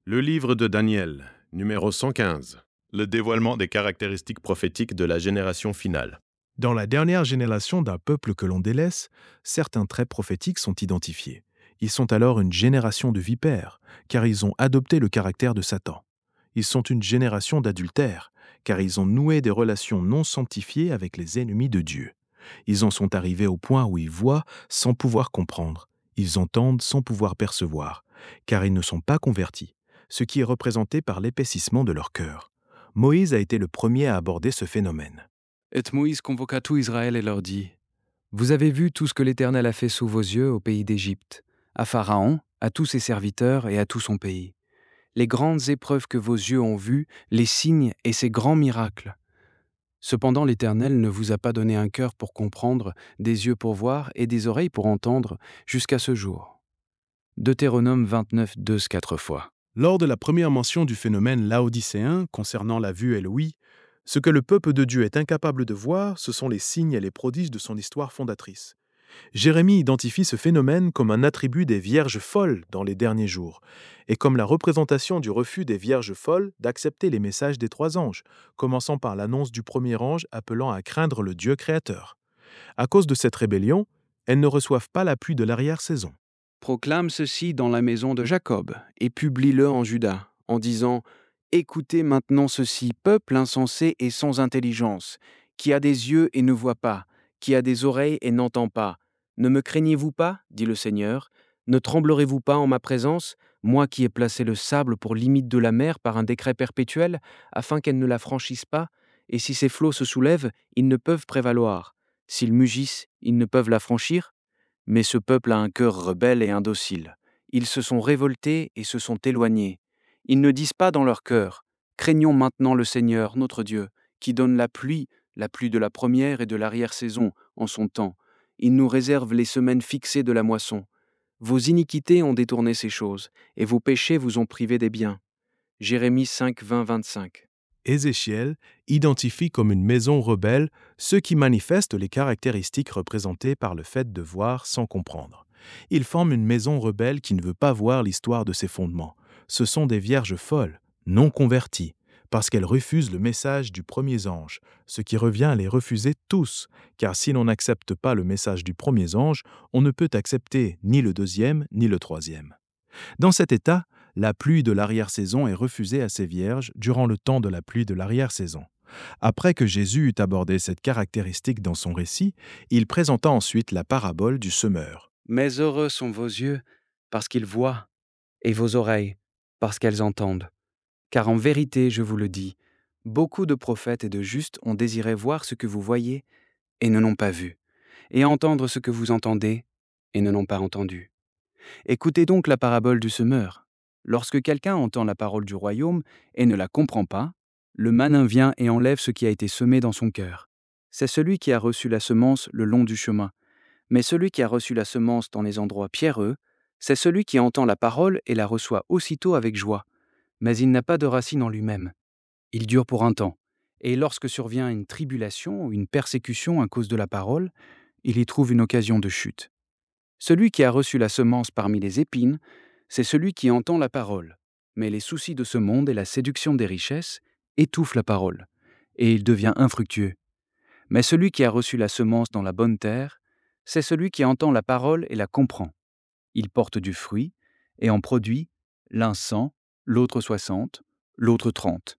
Le livre de Daniel, numéro 115. Le dévoilement des caractéristiques prophétiques de la génération finale. Dans la dernière génération d'un peuple que l'on délaisse, certains traits prophétiques sont identifiés. Ils sont alors une génération de vipères, car ils ont adopté le caractère de Satan. Ils sont une génération d'adultères, car ils ont noué des relations non sanctifiées avec les ennemis de Dieu. Ils en sont arrivés au point où ils voient sans pouvoir comprendre. Ils entendent sans pouvoir percevoir, car ils ne sont pas convertis, ce qui est représenté par l'épaississement de leur cœur. Moïse a été le premier à aborder ce phénomène. Et Moïse convoqua tout Israël et leur dit : Vous avez vu tout ce que l'Éternel a fait sous vos yeux au pays d'Égypte, à Pharaon, à tous ses serviteurs et à tout son pays. Les grandes épreuves que vos yeux ont vues, les signes et ces grands miracles. Cependant l'Éternel ne vous a pas donné un cœur pour comprendre, des yeux pour voir et des oreilles pour entendre, jusqu'à ce jour. Deutéronome 29, 4 fois. Lors de la première mention du phénomène laodicéen concernant la vue et l'ouïe, ce que le peuple de Dieu est incapable de voir, ce sont les signes et les prodiges de son histoire fondatrice. Jérémie identifie ce phénomène comme un attribut des vierges folles dans les derniers jours, et comme la représentation du refus des vierges folles d'accepter les messages des trois anges, commençant par l'annonce du premier ange appelant à craindre le Dieu créateur. À cause de cette rébellion, elles ne reçoivent pas l'appui de l'arrière-saison. Proclame ceci dans la maison de Jacob, et publie-le en Juda, en disant : Écoutez maintenant ceci, peuple insensé et sans intelligence, qui a des yeux et ne voit pas, qui a des oreilles et n'entend pas. Ne me craignez-vous pas, dit le Seigneur, ne tremblerez-vous pas en ma présence, moi qui ai placé le sable pour limite de la mer par un décret perpétuel, afin qu'elle ne la franchisse pas, et si ses flots se soulèvent, ils ne peuvent prévaloir. S'ils mugissent, ils ne peuvent la franchir. Mais ce peuple a un cœur rebelle et indocile. Ils se sont révoltés et se sont éloignés. Ils ne disent pas dans leur cœur : Craignons maintenant le Seigneur, notre Dieu, qui donne la pluie de la première et de l'arrière-saison, en son temps. Il nous réserve les semaines fixées de la moisson. Vos iniquités ont détourné ces choses, et vos péchés vous ont privé des biens. Jérémie 5, 20, 25. Ézéchiel identifie comme une maison rebelle ceux qui manifestent les caractéristiques représentées par le fait de voir sans comprendre. Ils forment une maison rebelle qui ne veut pas voir l'histoire de ses fondements. Ce sont des vierges folles, non converties, parce qu'elles refusent le message du premier ange, ce qui revient à les refuser tous, car si l'on n'accepte pas le message du premier ange, on ne peut accepter ni le deuxième ni le troisième. Dans cet état, la pluie de l'arrière-saison est refusée à ces vierges durant le temps de la pluie de l'arrière-saison. Après que Jésus eut abordé cette caractéristique dans son récit, il présenta ensuite la parabole du semeur. Mais heureux sont vos yeux, parce qu'ils voient, et vos oreilles, parce qu'elles entendent. Car en vérité, je vous le dis, beaucoup de prophètes et de justes ont désiré voir ce que vous voyez et ne l'ont pas vu, et entendre ce que vous entendez et ne l'ont pas entendu. Écoutez donc la parabole du semeur. Lorsque quelqu'un entend la parole du royaume et ne la comprend pas, le malin vient et enlève ce qui a été semé dans son cœur. C'est celui qui a reçu la semence le long du chemin. Mais celui qui a reçu la semence dans les endroits pierreux, c'est celui qui entend la parole et la reçoit aussitôt avec joie. Mais il n'a pas de racine en lui-même. Il dure pour un temps. Et lorsque survient une tribulation ou une persécution à cause de la parole, il y trouve une occasion de chute. Celui qui a reçu la semence parmi les épines, c'est celui qui entend la parole. Mais les soucis de ce monde et la séduction des richesses étouffent la parole, et il devient infructueux. Mais celui qui a reçu la semence dans la bonne terre, c'est celui qui entend la parole et la comprend. Il porte du fruit, et en produit, l'un 100, l'autre 60, l'autre 30.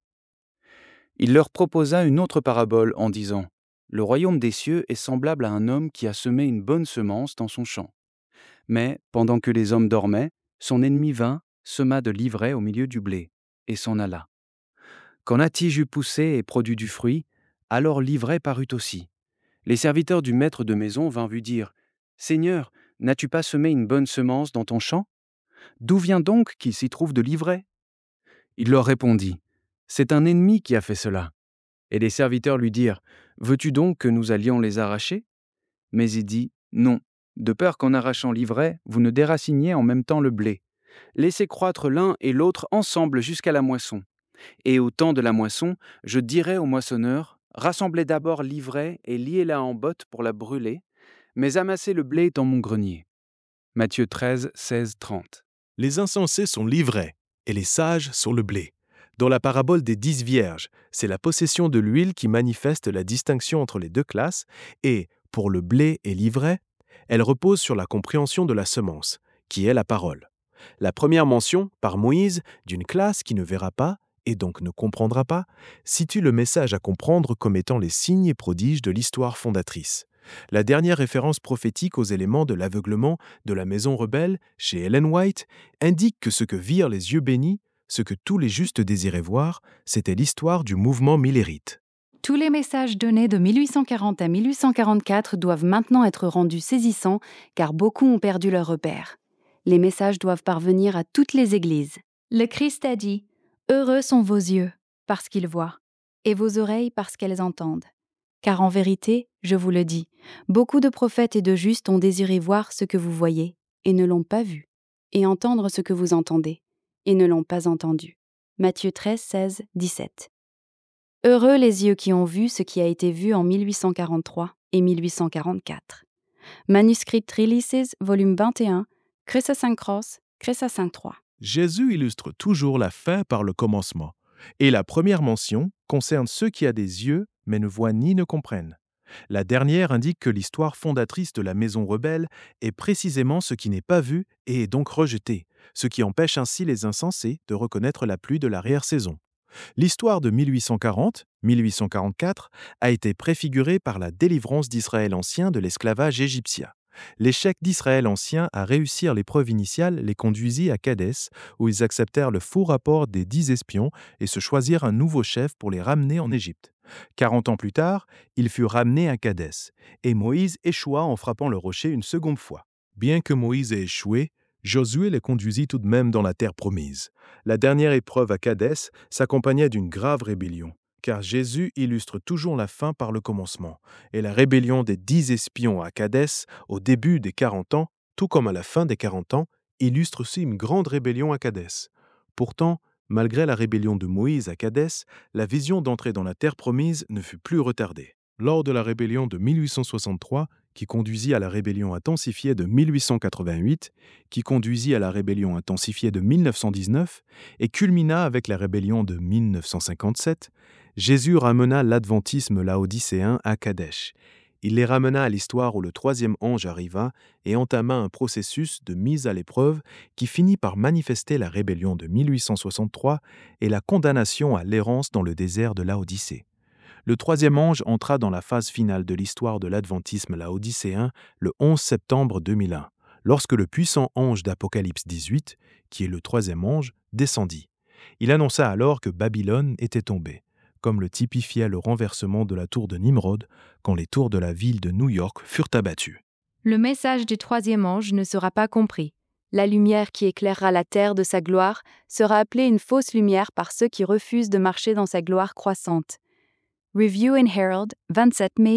Il leur proposa une autre parabole en disant : Le royaume des cieux est semblable à un homme qui a semé une bonne semence dans son champ. Mais, pendant que les hommes dormaient, son ennemi vint, sema de l'ivraie au milieu du blé, et s'en alla. Quand la tige eut poussé et produit du fruit, alors l'ivraie parut aussi. Les serviteurs du maître de maison vinrent lui dire : Seigneur, n'as-tu pas semé une bonne semence dans ton champ ? D'où vient donc qu'il s'y trouve de l'ivraie ? Il leur répondit : C'est un ennemi qui a fait cela. Et les serviteurs lui dirent : Veux-tu donc que nous allions les arracher ? Mais il dit : Non, de peur qu'en arrachant l'ivraie, vous ne déraciniez en même temps le blé. Laissez croître l'un et l'autre ensemble jusqu'à la moisson. Et au temps de la moisson, je dirai aux moissonneurs : Rassemblez d'abord l'ivraie et liez-la en bottes pour la brûler, mais amassez le blé dans mon grenier. Matthieu 13, 16, 30. Les insensés sont l'ivraie. et les sages sur le blé. Dans la parabole des 10 vierges, c'est la possession de l'huile qui manifeste la distinction entre les deux classes, et, pour le blé et l'ivraie, elle repose sur la compréhension de la semence, qui est la parole. La première mention, par Moïse, d'une classe qui ne verra pas, et donc ne comprendra pas, situe le message à comprendre comme étant les signes et prodiges de l'histoire fondatrice. La dernière référence prophétique aux éléments de l'aveuglement de la maison rebelle, chez Ellen White, indique que ce que virent les yeux bénis, ce que tous les justes désiraient voir, c'était l'histoire du mouvement millérite. Tous les messages donnés de 1840 à 1844 doivent maintenant être rendus saisissants car beaucoup ont perdu leur repère. Les messages doivent parvenir à toutes les églises. Le Christ a dit « Heureux sont vos yeux, parce qu'ils voient, et vos oreilles parce qu'elles entendent. Car en vérité, je vous le dis, beaucoup de prophètes et de justes ont désiré voir ce que vous voyez, et ne l'ont pas vu, et entendre ce que vous entendez, et ne l'ont pas entendu. » Matthieu 13, 16, 17. Heureux les yeux qui ont vu ce qui a été vu en 1843 et 1844. Manuscrit Releases, volume 21, Cressa 5 Cross, Cressa 5 3. Jésus illustre toujours la fin par le commencement, et la première mention concerne ceux qui ont des yeux mais ne voient ni ne comprennent. La dernière indique que l'histoire fondatrice de la maison rebelle est précisément ce qui n'est pas vu et est donc rejeté, ce qui empêche ainsi les insensés de reconnaître la pluie de l'arrière-saison. L'histoire de 1840-1844 a été préfigurée par la délivrance d'Israël ancien de l'esclavage égyptien. L'échec d'Israël ancien à réussir l'épreuve initiale les conduisit à Kadès, où ils acceptèrent le faux rapport des 10 espions et se choisirent un nouveau chef pour les ramener en Égypte. 40 ans plus tard, ils furent ramenés à Kadès, et Moïse échoua en frappant le rocher une seconde fois. Bien que Moïse ait échoué, Josué les conduisit tout de même dans la terre promise. La dernière épreuve à Kadès s'accompagnait d'une grave rébellion, car Jésus illustre toujours la fin par le commencement, et la rébellion des 10 espions à Kadès, au début des 40 ans, tout comme à la fin des 40 ans, illustre aussi une grande rébellion à Kadès. Pourtant, malgré la rébellion de Moïse à Kadès, la vision d'entrer dans la terre promise ne fut plus retardée. Lors de la rébellion de 1863, qui conduisit à la rébellion intensifiée de 1888, qui conduisit à la rébellion intensifiée de 1919 et culmina avec la rébellion de 1957, Jésus ramena l'adventisme laodicéen à Kadesh. Il les ramena à l'histoire où le troisième ange arriva et entama un processus de mise à l'épreuve qui finit par manifester la rébellion de 1863 et la condamnation à l'errance dans le désert de Laodicée. Le troisième ange entra dans la phase finale de l'histoire de l'adventisme laodicéen le 11 septembre 2001, lorsque le puissant ange d'Apocalypse 18, qui est le troisième ange, descendit. Il annonça alors que Babylone était tombée, comme le typifiait le renversement de la tour de Nimrod quand les tours de la ville de New York furent abattues. Le message du troisième ange ne sera pas compris. La lumière qui éclairera la terre de sa gloire sera appelée une fausse lumière par ceux qui refusent de marcher dans sa gloire croissante. Review and Herald, 27 mai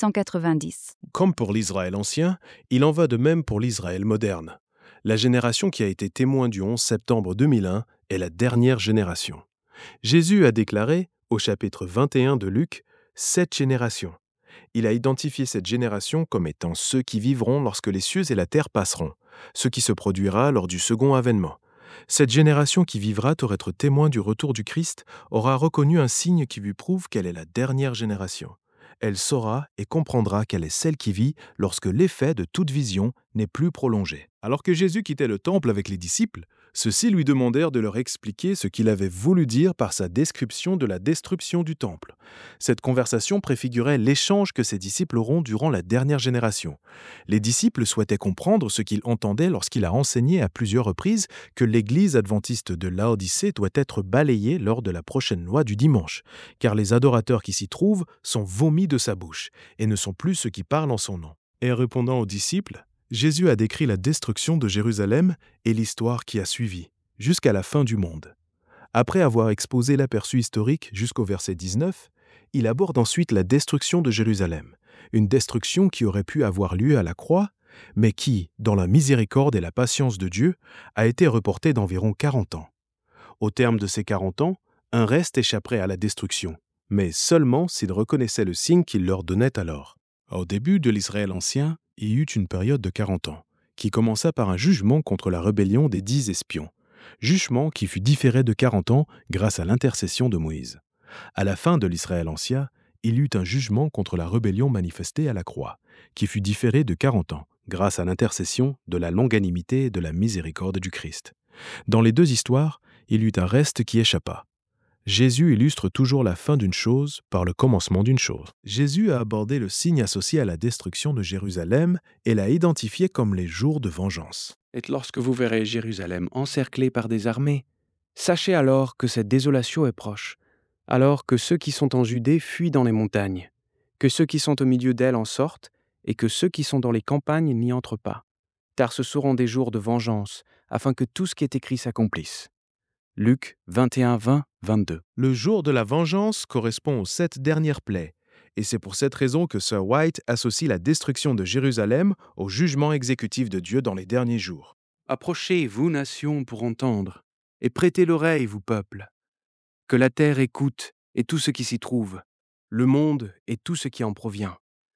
1890. Comme pour l'Israël ancien, il en va de même pour l'Israël moderne. La génération qui a été témoin du 11 septembre 2001 est la dernière génération. Jésus a déclaré, au chapitre 21 de Luc, « Cette génération ». Il a identifié cette génération comme étant ceux qui vivront lorsque les cieux et la terre passeront, ce qui se produira lors du second avènement. Cette génération qui vivra pour être témoin du retour du Christ aura reconnu un signe qui lui prouve qu'elle est la dernière génération. Elle saura et comprendra qu'elle est celle qui vit lorsque l'effet de toute vision n'est plus prolongé. Alors que Jésus quittait le temple avec les disciples, ceux-ci lui demandèrent de leur expliquer ce qu'il avait voulu dire par sa description de la destruction du temple. Cette conversation préfigurait l'échange que ses disciples auront durant la dernière génération. Les disciples souhaitaient comprendre ce qu'il entendait lorsqu'il a enseigné à plusieurs reprises que l'Église adventiste de Laodicée doit être balayée lors de la prochaine loi du dimanche, car les adorateurs qui s'y trouvent sont vomis de sa bouche et ne sont plus ceux qui parlent en son nom. Et répondant aux disciples, Jésus a décrit la destruction de Jérusalem et l'histoire qui a suivi, jusqu'à la fin du monde. Après avoir exposé l'aperçu historique jusqu'au verset 19, il aborde ensuite la destruction de Jérusalem, une destruction qui aurait pu avoir lieu à la croix, mais qui, dans la miséricorde et la patience de Dieu, a été reportée d'environ 40 ans. Au terme de ces 40 ans, un reste échapperait à la destruction, mais seulement s'ils reconnaissaient le signe qu'il leur donnait alors. Au début de l'Israël ancien, il y eut une période de 40 ans, qui commença par un jugement contre la rébellion des 10 espions. jugement qui fut différé de 40 ans grâce à l'intercession de Moïse. À la fin de l'Israël ancien, il y eut un jugement contre la rébellion manifestée à la croix, qui fut différé de 40 ans grâce à l'intercession de la longanimité et de la miséricorde du Christ. Dans les deux histoires, il y eut un reste qui échappa. Jésus illustre toujours la fin d'une chose par le commencement d'une chose. Jésus a abordé le signe associé à la destruction de Jérusalem et l'a identifié comme les jours de vengeance. Et lorsque vous verrez Jérusalem encerclée par des armées, sachez alors que cette désolation est proche, alors que ceux qui sont en Judée fuient dans les montagnes, que ceux qui sont au milieu d'elle en sortent, et que ceux qui sont dans les campagnes n'y entrent pas. Car ce seront des jours de vengeance, afin que tout ce qui est écrit s'accomplisse. Luc 21, 20, 22. Le jour de la vengeance correspond aux 7 dernières plaies, et c'est pour cette raison que Sir White associe la destruction de Jérusalem au jugement exécutif de Dieu dans les derniers jours. Approchez, vous nations, pour entendre, et prêtez l'oreille, vous peuples. Que la terre écoute, et tout ce qui s'y trouve, le monde et tout ce qui en provient.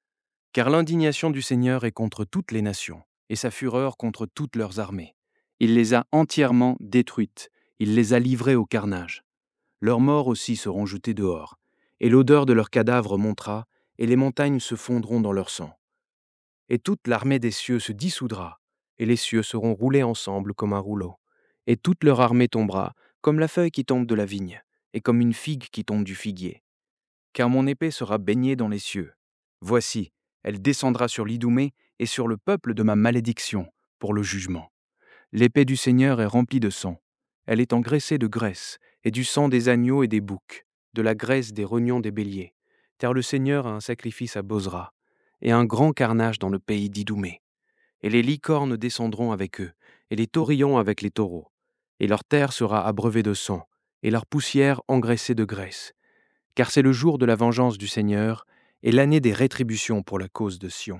Car l'indignation du Seigneur est contre toutes les nations, et sa fureur contre toutes leurs armées. Il les a entièrement détruites, il les a livrées au carnage. Leurs morts aussi seront jetés dehors, et l'odeur de leurs cadavres montera, et les montagnes se fondront dans leur sang. Et toute l'armée des cieux se dissoudra, et les cieux seront roulés ensemble comme un rouleau. Et toute leur armée tombera, comme la feuille qui tombe de la vigne, et comme une figue qui tombe du figuier. Car mon épée sera baignée dans les cieux. Voici, elle descendra sur l'Idoumée et sur le peuple de ma malédiction, pour le jugement. L'épée du Seigneur est remplie de sang. Elle est engraissée de graisse, et du sang des agneaux et des boucs, de la graisse des rognons des béliers. Car le Seigneur a un sacrifice à Bozra, et un grand carnage dans le pays d'Idoumée. Et les licornes descendront avec eux, et les taurillons avec les taureaux. Et leur terre sera abreuvée de sang, et leur poussière engraissée de graisse. Car c'est le jour de la vengeance du Seigneur, et l'année des rétributions pour la cause de Sion.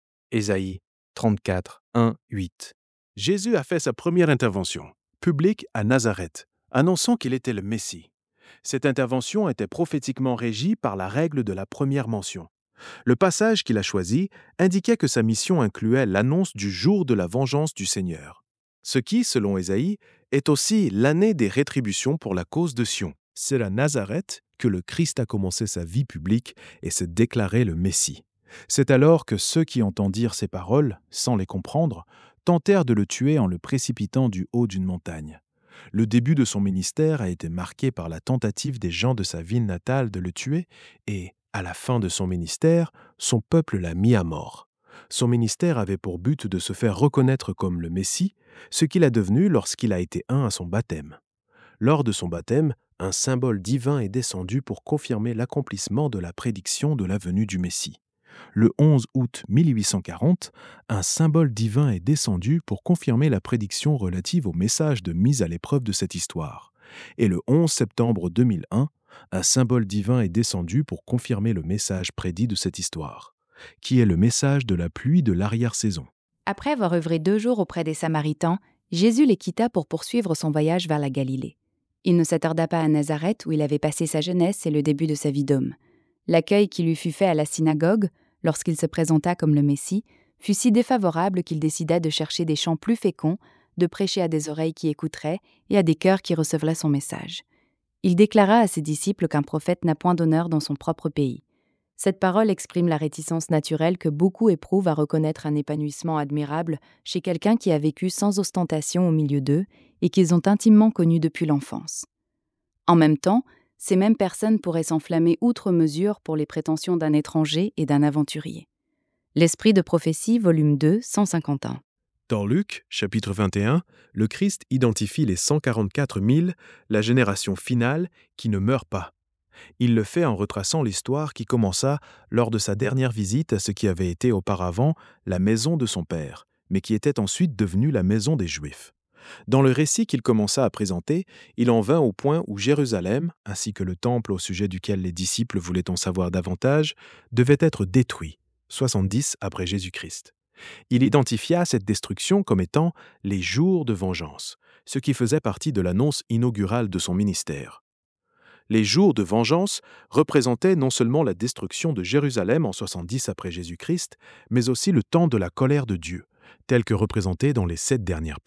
Ésaïe 34, 1, 8. Jésus a fait sa première intervention, publique à Nazareth, annonçant qu'il était le Messie. Cette intervention était prophétiquement régie par la règle de la première mention. Le passage qu'il a choisi indiquait que sa mission incluait l'annonce du jour de la vengeance du Seigneur. Ce qui, selon Ésaïe, est aussi l'année des rétributions pour la cause de Sion. C'est à Nazareth que le Christ a commencé sa vie publique et se déclarait le Messie. C'est alors que ceux qui entendirent ces paroles, sans les comprendre, tentèrent de le tuer en le précipitant du haut d'une montagne. Le début de son ministère a été marqué par la tentative des gens de sa ville natale de le tuer et, à la fin de son ministère, son peuple l'a mis à mort. Son ministère avait pour but de se faire reconnaître comme le Messie, ce qu'il a devenu lorsqu'il a été un à son baptême. Lors de son baptême, un symbole divin est descendu pour confirmer l'accomplissement de la prédiction de la venue du Messie. Le 11 août 1840, un symbole divin est descendu pour confirmer la prédiction relative au message de mise à l'épreuve de cette histoire. Et le 11 septembre 2001, un symbole divin est descendu pour confirmer le message prédit de cette histoire, qui est le message de la pluie de l'arrière-saison. Après avoir œuvré 2 jours auprès des Samaritains, Jésus les quitta pour poursuivre son voyage vers la Galilée. Il ne s'attarda pas à Nazareth où il avait passé sa jeunesse et le début de sa vie d'homme. L'accueil qui lui fut fait à la synagogue, lorsqu'il se présenta comme le Messie, fut si défavorable qu'il décida de chercher des champs plus féconds, de prêcher à des oreilles qui écouteraient et à des cœurs qui recevraient son message. Il déclara à ses disciples qu'un prophète n'a point d'honneur dans son propre pays. Cette parole exprime la réticence naturelle que beaucoup éprouvent à reconnaître un épanouissement admirable chez quelqu'un qui a vécu sans ostentation au milieu d'eux et qu'ils ont intimement connu depuis l'enfance. En même temps, ces mêmes personnes pourraient s'enflammer outre mesure pour les prétentions d'un étranger et d'un aventurier. L'Esprit de prophétie, volume 2, 151. Dans Luc, chapitre 21, le Christ identifie les 144 000, la génération finale, qui ne meurt pas. Il le fait en retraçant l'histoire qui commença lors de sa dernière visite à ce qui avait été auparavant la maison de son père, mais qui était ensuite devenue la maison des Juifs. Dans le récit qu'il commença à présenter, il en vint au point où Jérusalem, ainsi que le temple au sujet duquel les disciples voulaient en savoir davantage, devait être détruit, 70 après Jésus-Christ. Il identifia cette destruction comme étant les jours de vengeance, ce qui faisait partie de l'annonce inaugurale de son ministère. Les jours de vengeance représentaient non seulement la destruction de Jérusalem en 70 après Jésus-Christ, mais aussi le temps de la colère de Dieu, tel que représenté dans les 7 dernières plaies.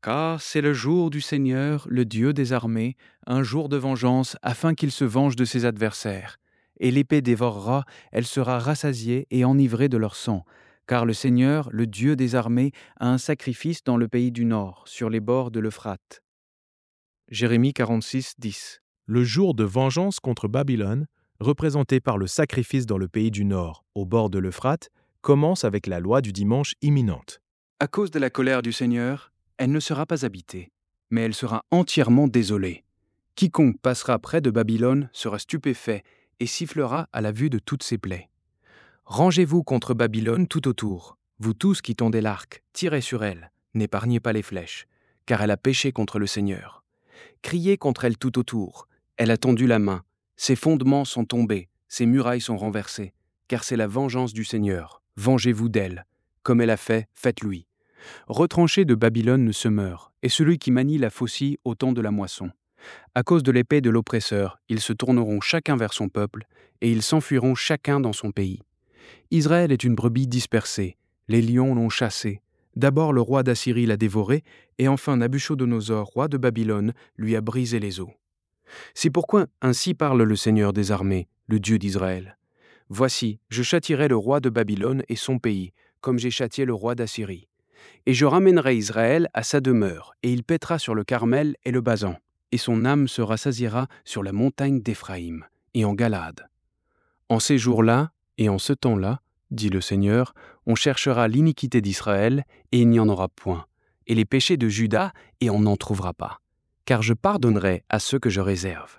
Car c'est le jour du Seigneur, le Dieu des armées, un jour de vengeance, afin qu'il se venge de ses adversaires. Et l'épée dévorera, elle sera rassasiée et enivrée de leur sang. Car le Seigneur, le Dieu des armées, a un sacrifice dans le pays du Nord, sur les bords de l'Euphrate. Jérémie 46, 10. Le jour de vengeance contre Babylone, représenté par le sacrifice dans le pays du Nord, au bord de l'Euphrate, commence avec la loi du dimanche imminente. À cause de la colère du Seigneur, elle ne sera pas habitée, mais elle sera entièrement désolée. Quiconque passera près de Babylone sera stupéfait et sifflera à la vue de toutes ses plaies. Rangez-vous contre Babylone tout autour, vous tous qui tendez l'arc, tirez sur elle, n'épargnez pas les flèches, car elle a péché contre le Seigneur. Criez contre elle tout autour, elle a tendu la main, ses fondements sont tombés, ses murailles sont renversées, car c'est la vengeance du Seigneur, vengez-vous d'elle, comme elle a fait, faites-lui. Retranché de Babylone ne se meurt, et celui qui manie la faucille au temps de la moisson. À cause de l'épée de l'oppresseur, ils se tourneront chacun vers son peuple, et ils s'enfuiront chacun dans son pays. Israël est une brebis dispersée, les lions l'ont chassée. D'abord le roi d'Assyrie l'a dévoré, et enfin Nabuchodonosor, roi de Babylone, lui a brisé les os. C'est pourquoi ainsi parle le Seigneur des armées, le Dieu d'Israël. Voici, je châtierai le roi de Babylone et son pays, comme j'ai châtié le roi d'Assyrie. Et je ramènerai Israël à sa demeure, et il paîtra sur le Carmel et le Basan, et son âme se rassasiera sur la montagne d'Éphraïm, et en Galade. En ces jours-là, et en ce temps-là, dit le Seigneur, on cherchera l'iniquité d'Israël, et il n'y en aura point, et les péchés de Juda, et on n'en trouvera pas, car je pardonnerai à ceux que je réserve.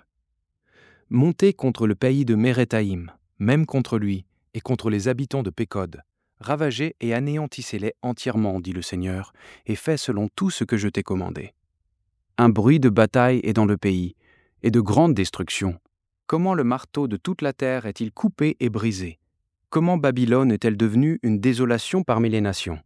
Montez contre le pays de Méréthaïm, même contre lui, et contre les habitants de Pécod. Ravagez et anéantissez-les entièrement, dit le Seigneur, et faites selon tout ce que je t'ai commandé. Un bruit de bataille est dans le pays, et de grande destruction. Comment le marteau de toute la terre est-il coupé et brisé? Comment Babylone est-elle devenue une désolation parmi les nations?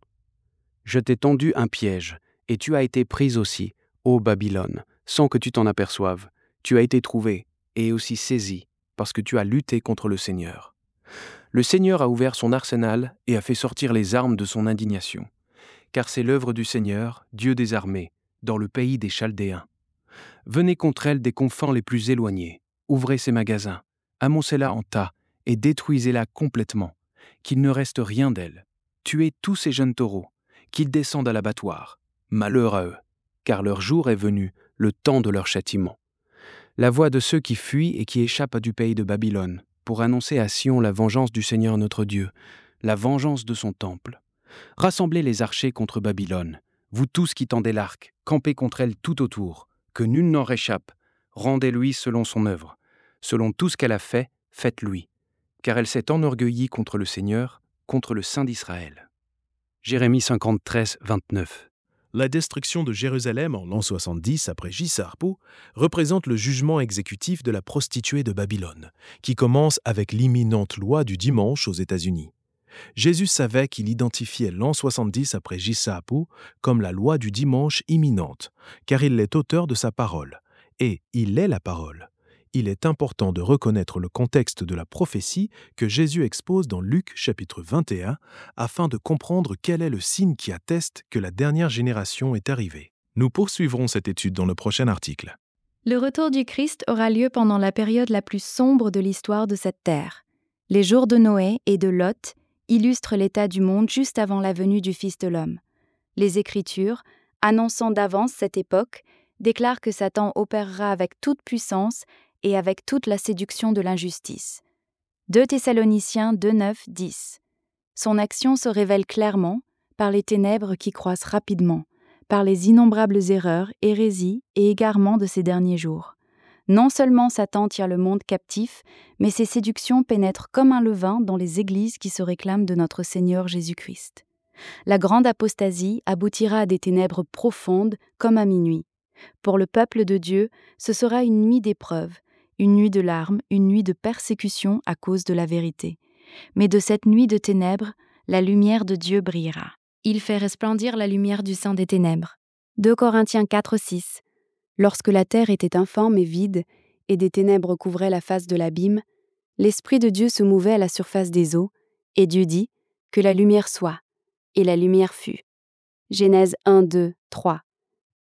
Je t'ai tendu un piège, et tu as été prise aussi, ô Babylone, sans que tu t'en aperçoives. Tu as été trouvée, et aussi saisie, parce que tu as lutté contre le Seigneur. Le Seigneur a ouvert son arsenal et a fait sortir les armes de son indignation. Car c'est l'œuvre du Seigneur, Dieu des armées, dans le pays des Chaldéens. Venez contre elle des confins les plus éloignés, ouvrez ses magasins, amoncez-la en tas et détruisez-la complètement, qu'il ne reste rien d'elle. Tuez tous ces jeunes taureaux, qu'ils descendent à l'abattoir. Malheur à eux, car leur jour est venu, le temps de leur châtiment. La voix de ceux qui fuient et qui échappent du pays de Babylone, pour annoncer à Sion la vengeance du Seigneur notre Dieu, la vengeance de son temple. Rassemblez les archers contre Babylone, vous tous qui tendez l'arc, campez contre elle tout autour, que nul n'en réchappe, rendez-lui selon son œuvre. Selon tout ce qu'elle a fait, faites-lui, car elle s'est enorgueillie contre le Seigneur, contre le Saint d'Israël. Jérémie 53, 29. La destruction de Jérusalem en l'an 70 après Jisarpou représente le jugement exécutif de la prostituée de Babylone, qui commence avec l'imminente loi du dimanche aux États-Unis. Jésus savait qu'il identifiait l'an 70 après Jisarpou comme la loi du dimanche imminente, car il est auteur de sa parole, et il est la parole. Il est important de reconnaître le contexte de la prophétie que Jésus expose dans Luc chapitre 21 afin de comprendre quel est le signe qui atteste que la dernière génération est arrivée. Nous poursuivrons cette étude dans le prochain article. Le retour du Christ aura lieu pendant la période la plus sombre de l'histoire de cette terre. Les jours de Noé et de Lot illustrent l'état du monde juste avant la venue du Fils de l'homme. Les Écritures, annonçant d'avance cette époque, déclarent que Satan opérera avec toute puissance et avec toute la séduction de l'injustice. 2 Thessaloniciens 2, 9, 10. Son action se révèle clairement par les ténèbres qui croissent rapidement, par les innombrables erreurs, hérésies et égarements de ces derniers jours. Non seulement Satan tient le monde captif, mais ses séductions pénètrent comme un levain dans les églises qui se réclament de notre Seigneur Jésus-Christ. La grande apostasie aboutira à des ténèbres profondes comme à minuit. Pour le peuple de Dieu, ce sera une nuit d'épreuve, une nuit de larmes, une nuit de persécution à cause de la vérité. Mais de cette nuit de ténèbres, la lumière de Dieu brillera. Il fait resplendir la lumière du sein des ténèbres. 2 Corinthiens 4, 6. Lorsque la terre était informe et vide, et des ténèbres couvraient la face de l'abîme, l'Esprit de Dieu se mouvait à la surface des eaux, et Dieu dit « Que la lumière soit », et la lumière fut. Genèse 1, 2, 3.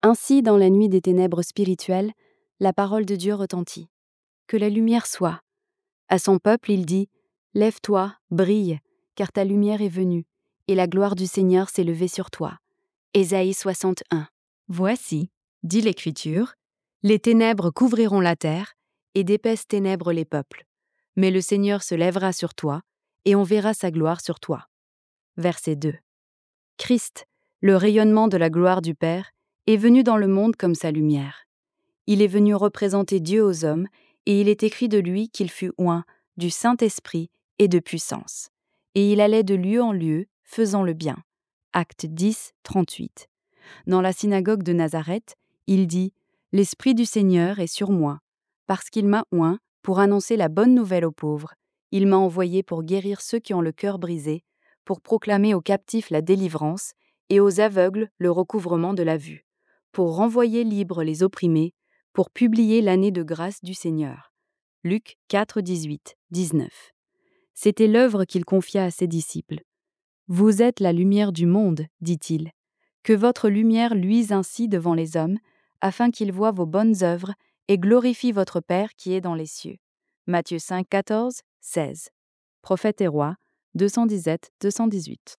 Ainsi, dans la nuit des ténèbres spirituelles, la parole de Dieu retentit. Que la lumière soit. À son peuple, il dit « Lève-toi, brille, car ta lumière est venue, et la gloire du Seigneur s'est levée sur toi. » Ésaïe 61. Voici, dit l'Écriture, les ténèbres couvriront la terre, et d'épaisses ténèbres les peuples. Mais le Seigneur se lèvera sur toi, et on verra sa gloire sur toi. Verset 2. Christ, le rayonnement de la gloire du Père, est venu dans le monde comme sa lumière. Il est venu représenter Dieu aux hommes, et il est écrit de lui qu'il fut oint du Saint-Esprit et de puissance. Et il allait de lieu en lieu, faisant le bien. Acte 10, 38. Dans la synagogue de Nazareth, il dit « L'Esprit du Seigneur est sur moi, parce qu'il m'a oint pour annoncer la bonne nouvelle aux pauvres. Il m'a envoyé pour guérir ceux qui ont le cœur brisé, pour proclamer aux captifs la délivrance et aux aveugles le recouvrement de la vue, pour renvoyer libres les opprimés, pour publier l'année de grâce du Seigneur. » Luc 4, 18, 19. C'était l'œuvre qu'il confia à ses disciples. « Vous êtes la lumière du monde, dit-il. Que votre lumière luise ainsi devant les hommes, afin qu'ils voient vos bonnes œuvres et glorifient votre Père qui est dans les cieux. » Matthieu 5, 14, 16. Prophète et roi, 217-218.